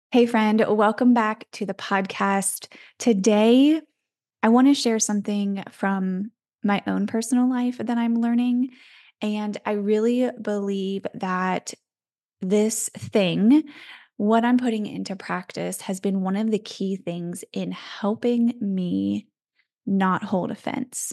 Hey, friend, welcome back to the podcast. Today, I want to share something from my own personal life that I'm learning. And I really believe that this thing, what I'm putting into practice, has been one of the key things in helping me not hold offense.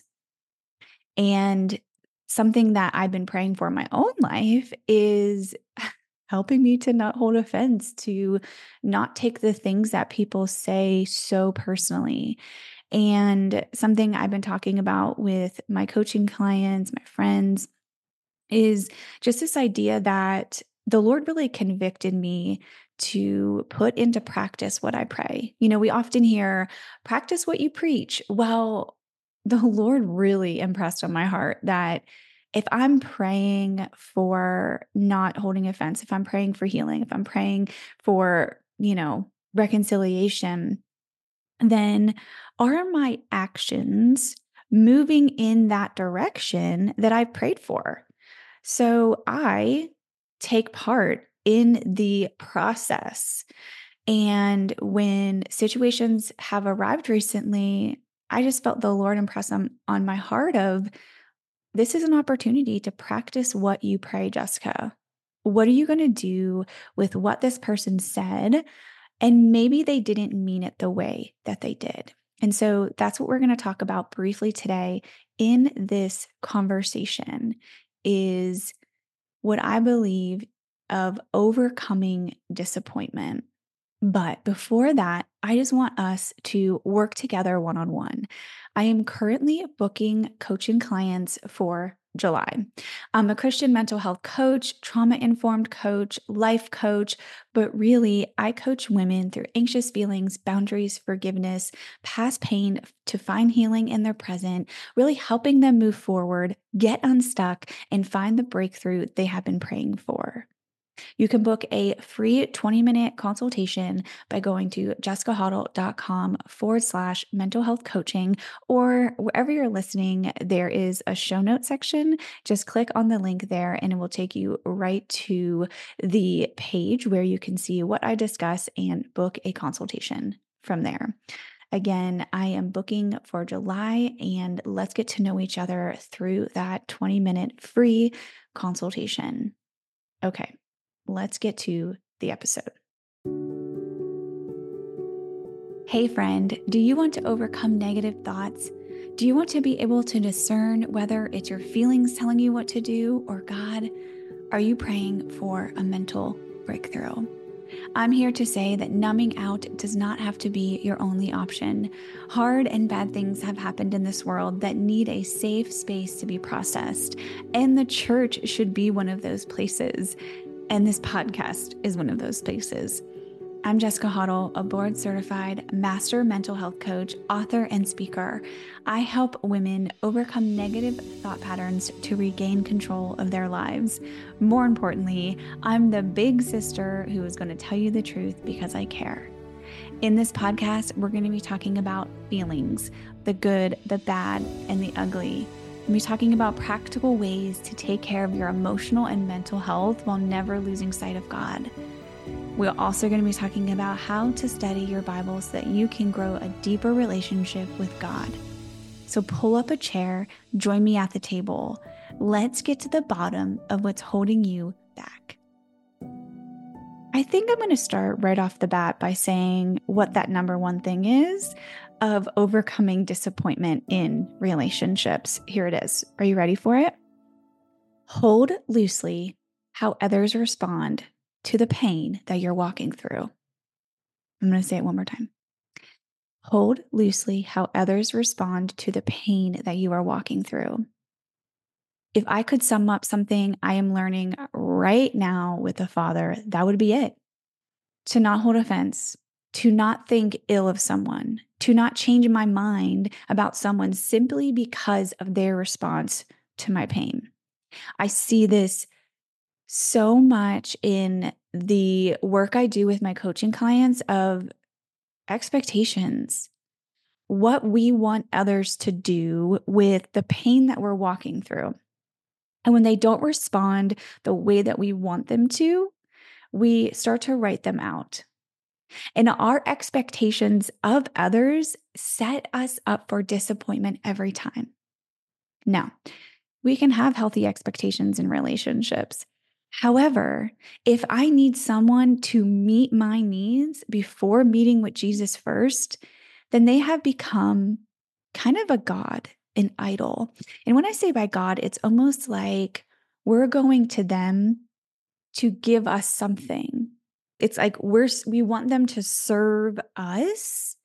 And something that I've been praying for in my own life is helping me to not hold offense, to not take the things that people say so personally. And something I've been talking about with my coaching clients, my friends, is just this idea that the Lord really convicted me to put into practice what I pray. We often hear, practice what you preach. Well, the Lord really impressed on my heart that if I'm praying for not holding offense, if I'm praying for healing, if I'm praying for, reconciliation, then are my actions moving in that direction that I've prayed for? So I take part in the process. And when situations have arrived recently, I just felt the Lord impress on my heart of, this is an opportunity to practice what you pray, Jessica. What are you going to do with what this person said? And maybe they didn't mean it the way that they did. And so that's what we're going to talk about briefly today in this conversation is what I believe of overcoming disappointment. But before that, I just want us to work together one on one. I am currently booking coaching clients for July. I'm a Christian mental health coach, trauma informed coach, life coach, but really, I coach women through anxious feelings, boundaries, forgiveness, past pain to find healing in their present, really helping them move forward, get unstuck, and find the breakthrough they have been praying for. You can book a free 20-minute consultation by going to jessicahoddle.com/mental health coaching, or wherever you're listening, there is a show notes section. Just click on the link there and it will take you right to the page where you can see what I discuss and book a consultation from there. Again, I am booking for July, and let's get to know each other through that 20-minute free consultation. Okay, let's get to the episode. Hey, friend, do you want to overcome negative thoughts? Do you want to be able to discern whether it's your feelings telling you what to do or God? Are you praying for a mental breakthrough? I'm here to say that numbing out does not have to be your only option. Hard and bad things have happened in this world that need a safe space to be processed, and the church should be one of those places. And this podcast is one of those spaces. I'm Jessica Hoddle, a board certified master mental health coach, author, and speaker. I help women overcome negative thought patterns to regain control of their lives. More importantly, I'm the big sister who is going to tell you the truth because I care. In this podcast, we're going to be talking about feelings, the good, the bad, and the ugly. We'll be talking about practical ways to take care of your emotional and mental health while never losing sight of God. We're also going to be talking about how to study your Bible so that you can grow a deeper relationship with God. So pull up a chair, join me at the table. Let's get to the bottom of what's holding you back. I think I'm going to start right off the bat by saying what that number one thing is of overcoming disappointment in relationships. Here it is. Are you ready for it? Hold loosely how others respond to the pain that you're walking through. I'm going to say it one more time. Hold loosely how others respond to the pain that you are walking through. If I could sum up something I am learning right now with the Father, that would be it. To not hold offense, to not think ill of someone, to not change my mind about someone simply because of their response to my pain. I see this so much in the work I do with my coaching clients of expectations, what we want others to do with the pain that we're walking through. And when they don't respond the way that we want them to, we start to write them out. And our expectations of others set us up for disappointment every time. Now, we can have healthy expectations in relationships. However, if I need someone to meet my needs before meeting with Jesus first, then they have become kind of a God, an idol. And when I say by God, it's almost like we're going to them to give us something. It's like we want them to serve us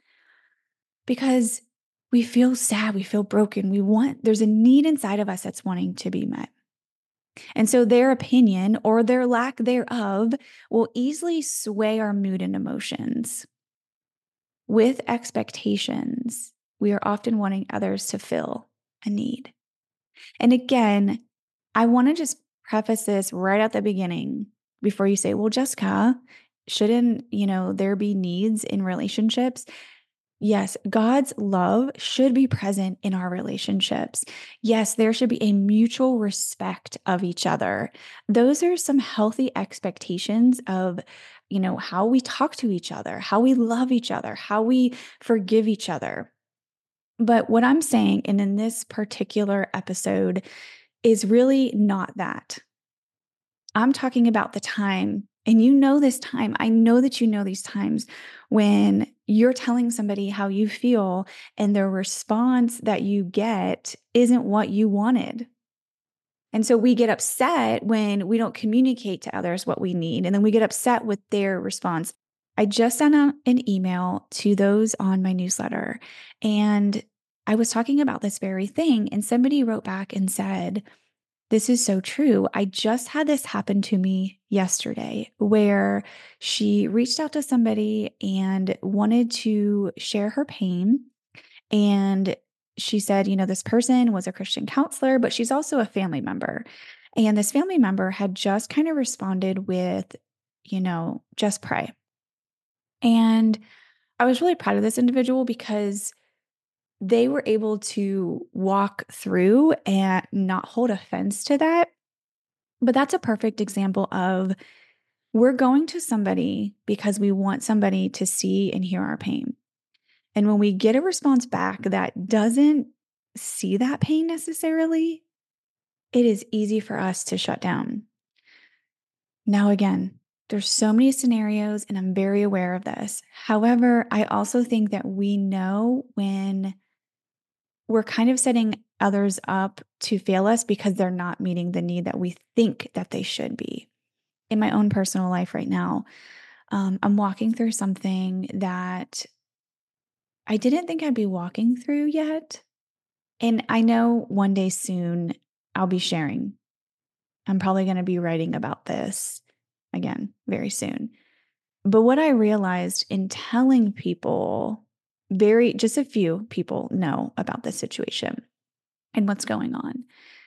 because we feel sad, we feel broken. There's a need inside of us that's wanting to be met. And so their opinion or their lack thereof will easily sway our mood and emotions. With expectations, we are often wanting others to fill a need. And again, I want to just preface this right at the beginning before you say, well, Jessica, shouldn't, there be needs in relationships? Yes, God's love should be present in our relationships. Yes, there should be a mutual respect of each other. Those are some healthy expectations of, how we talk to each other, how we love each other, how we forgive each other. But what I'm saying, and in this particular episode, is really not that. I'm talking about the time, and this time, I know that you know these times when you're telling somebody how you feel and the response that you get isn't what you wanted. And so we get upset when we don't communicate to others what we need, and then we get upset with their response. I just sent out an email to those on my newsletter, and I was talking about this very thing, and somebody wrote back and said, this is so true. I just had this happen to me yesterday where she reached out to somebody and wanted to share her pain. And she said, this person was a Christian counselor, but she's also a family member. And this family member had just kind of responded with, just pray. And I was really proud of this individual because they were able to walk through and not hold offense to that. But that's a perfect example of we're going to somebody because we want somebody to see and hear our pain. And when we get a response back that doesn't see that pain necessarily, it is easy for us to shut down. Now, again, there's so many scenarios, and I'm very aware of this. However, I also think that we know when we're kind of setting others up to fail us because they're not meeting the need that we think that they should be. In my own personal life right now, I'm walking through something that I didn't think I'd be walking through yet. And I know one day soon I'll be sharing. I'm probably going to be writing about this again very soon. But what I realized in telling people, just a few people know about this situation and what's going on,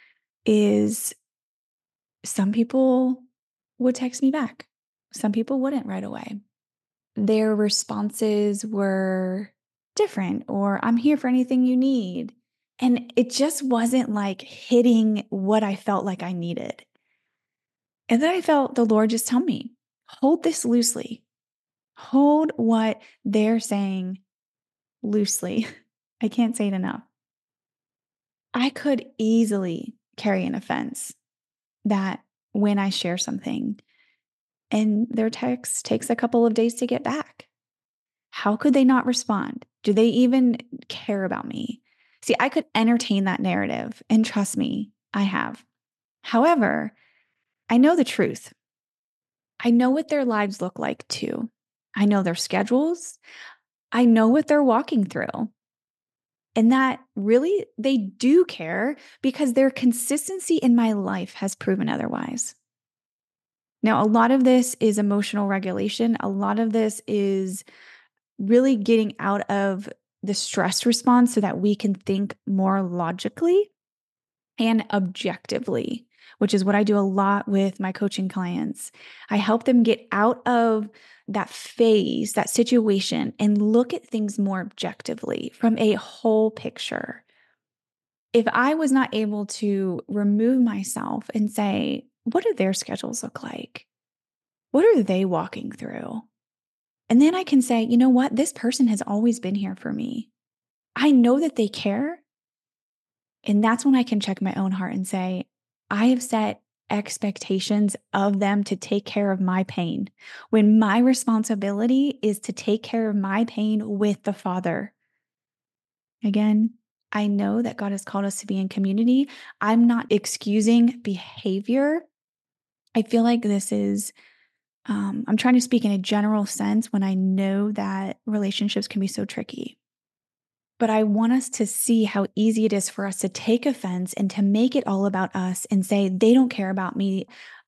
is some people would text me back. Some people wouldn't right away. Their responses were different, or I'm here for anything you need. And it just wasn't like hitting what I felt like I needed. And then I felt the Lord just tell me, hold this loosely. Hold what they're saying loosely. I can't say it enough. I could easily carry an offense that when I share something and their text takes a couple of days to get back. How could they not respond? Do they even care about me? See, I could entertain that narrative, and trust me, I have. However, I know the truth. I know what their lives look like too. I know their schedules. I know what they're walking through. And that really, they do care because their consistency in my life has proven otherwise. Now, a lot of this is emotional regulation. A lot of this is really getting out of the stress response so that we can think more logically and objectively, which is what I do a lot with my coaching clients. I help them get out of that phase, that situation, and look at things more objectively from a whole picture. If I was not able to remove myself and say, what do their schedules look like? What are they walking through? And then I can say, you know what? This person has always been here for me. I know that they care. And that's when I can check my own heart and say, I have set expectations of them to take care of my pain when my responsibility is to take care of my pain with the Father. Again, I know that God has called us to be in community. I'm not excusing behavior. I feel like this is, I'm trying to speak in a general sense when I know that relationships can be so tricky. But I want us to see how easy it is for us to take offense and to make it all about us and say, they don't care about me.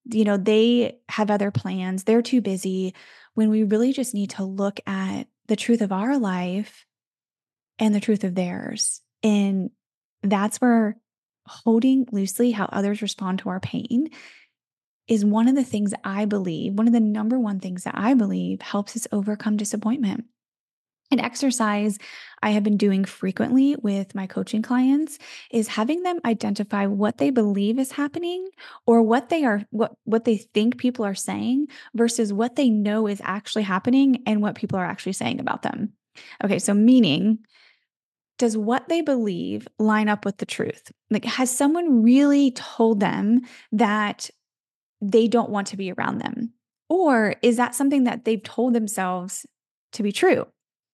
They have other plans. They're too busy. When we really just need to look at the truth of our life and the truth of theirs. And that's where holding loosely how others respond to our pain is one of the things I believe, one of the number one things that I believe helps us overcome disappointment. An exercise I have been doing frequently with my coaching clients is having them identify what they believe is happening or what they think people are saying versus what they know is actually happening and what people are actually saying about them. Okay, so meaning, does what they believe line up with the truth? Like, has someone really told them that they don't want to be around them? Or is that something that they've told themselves to be true?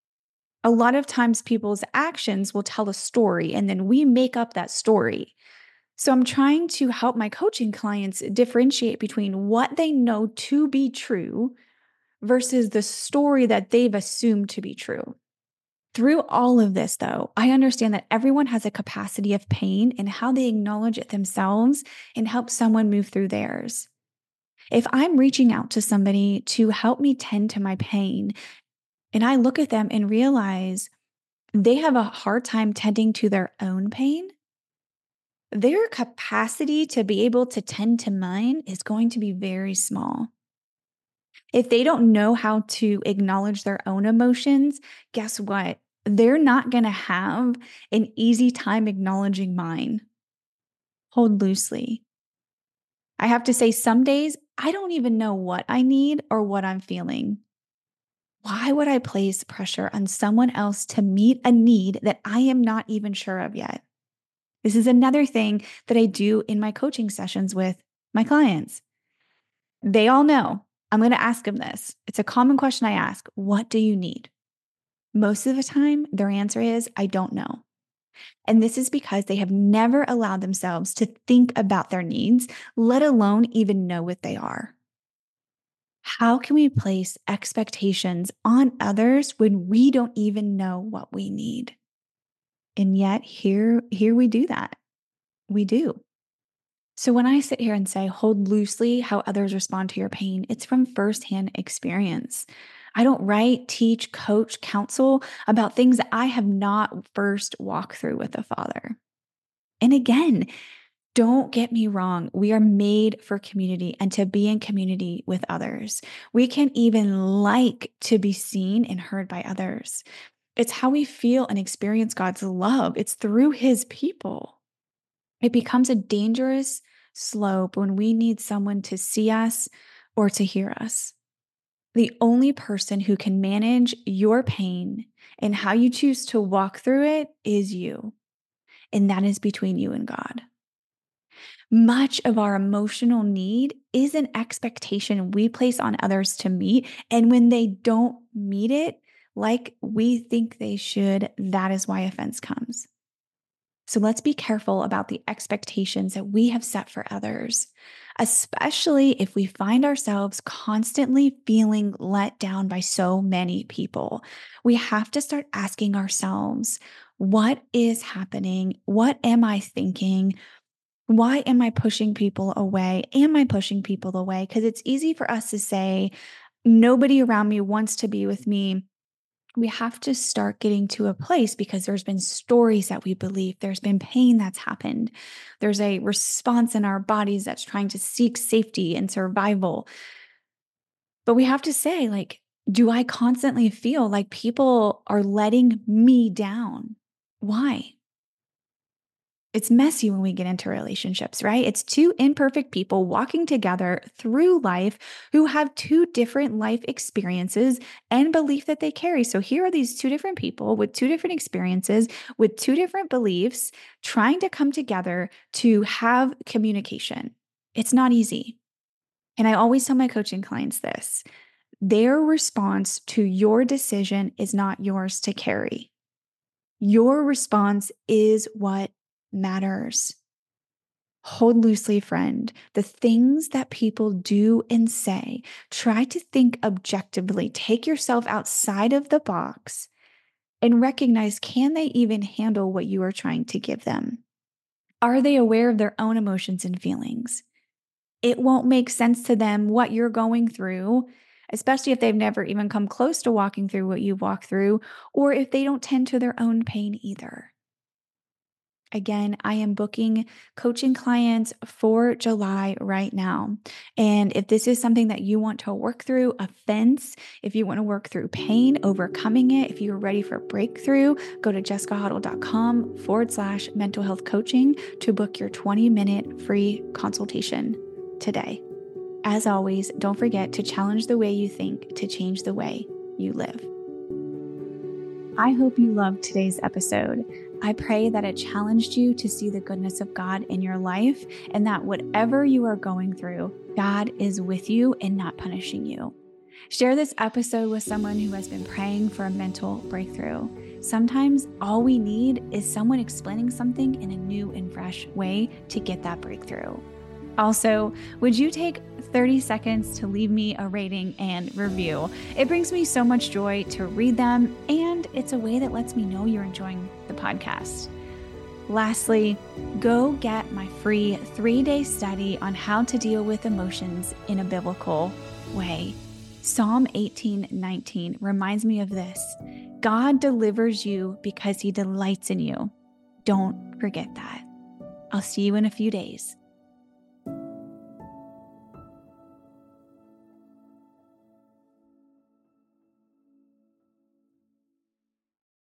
A lot of times people's actions will tell a story and then we make up that story. So I'm trying to help my coaching clients differentiate between what they know to be true versus the story that they've assumed to be true. Through all of this, though, I understand that everyone has a capacity of pain and how they acknowledge it themselves and help someone move through theirs. If I'm reaching out to somebody to help me tend to my pain, and I look at them and realize they have a hard time tending to their own pain, their capacity to be able to tend to mine is going to be very small. If they don't know how to acknowledge their own emotions, guess what? They're not going to have an easy time acknowledging mine. Hold loosely. I have to say, some days I don't even know what I need or what I'm feeling. Why would I place pressure on someone else to meet a need that I am not even sure of yet? This is another thing that I do in my coaching sessions with my clients. They all know I'm going to ask them this. It's a common question I ask. What do you need? Most of the time, their answer is, I don't know. And this is because they have never allowed themselves to think about their needs, let alone even know what they are. How can we place expectations on others when we don't even know what we need? And yet here we do that. We do. So when I sit here and say, hold loosely how others respond to your pain, it's from firsthand experience. I don't write, teach, coach, counsel about things that I have not first walked through with the Father. And again, don't get me wrong. We are made for community and to be in community with others. We can even like to be seen and heard by others. It's how we feel and experience God's love. It's through his people. It becomes a dangerous slope when we need someone to see us or to hear us. The only person who can manage your pain and how you choose to walk through it is you. And that is between you and God. Much of our emotional need is an expectation we place on others to meet. And when they don't meet it like we think they should, that is why offense comes. So let's be careful about the expectations that we have set for others, especially if we find ourselves constantly feeling let down by so many people. We have to start asking ourselves, what is happening? What am I thinking? Why am I pushing people away? Am I pushing people away? Because it's easy for us to say, nobody around me wants to be with me. We have to start getting to a place because there's been stories that we believe, there's been pain that's happened, there's a response in our bodies that's trying to seek safety and survival. But we have to say, like, do I constantly feel like people are letting me down? Why? It's messy when we get into relationships, right? It's two imperfect people walking together through life who have two different life experiences and belief that they carry. So here are these two different people with two different experiences, with two different beliefs, trying to come together to have communication. It's not easy. And I always tell my coaching clients this: their response to your decision is not yours to carry. Your response is what matters. Hold loosely, friend. The things that people do and say, try to think objectively. Take yourself outside of the box and recognize, can they even handle what you are trying to give them? Are they aware of their own emotions and feelings? It won't make sense to them what you're going through, especially if they've never even come close to walking through what you've walked through, or if they don't tend to their own pain either. Again, I am booking coaching clients for July right now. And if this is something that you want to work through, offense, if you want to work through pain, overcoming it, if you're ready for breakthrough, go to jessicahuddle.com/mental health coaching to book your 20-minute free consultation today. As always, don't forget to challenge the way you think to change the way you live. I hope you loved today's episode. I pray that it challenged you to see the goodness of God in your life, and that whatever you are going through, God is with you and not punishing you. Share this episode with someone who has been praying for a mental breakthrough. Sometimes all we need is someone explaining something in a new and fresh way to get that breakthrough. Also, would you take 30 seconds to leave me a rating and review? It brings me so much joy to read them, and it's a way that lets me know you're enjoying the podcast. Lastly, go get my free 3-day study on how to deal with emotions in a biblical way. Psalm 18:19 reminds me of this: God delivers you because he delights in you. Don't forget that. I'll see you in a few days.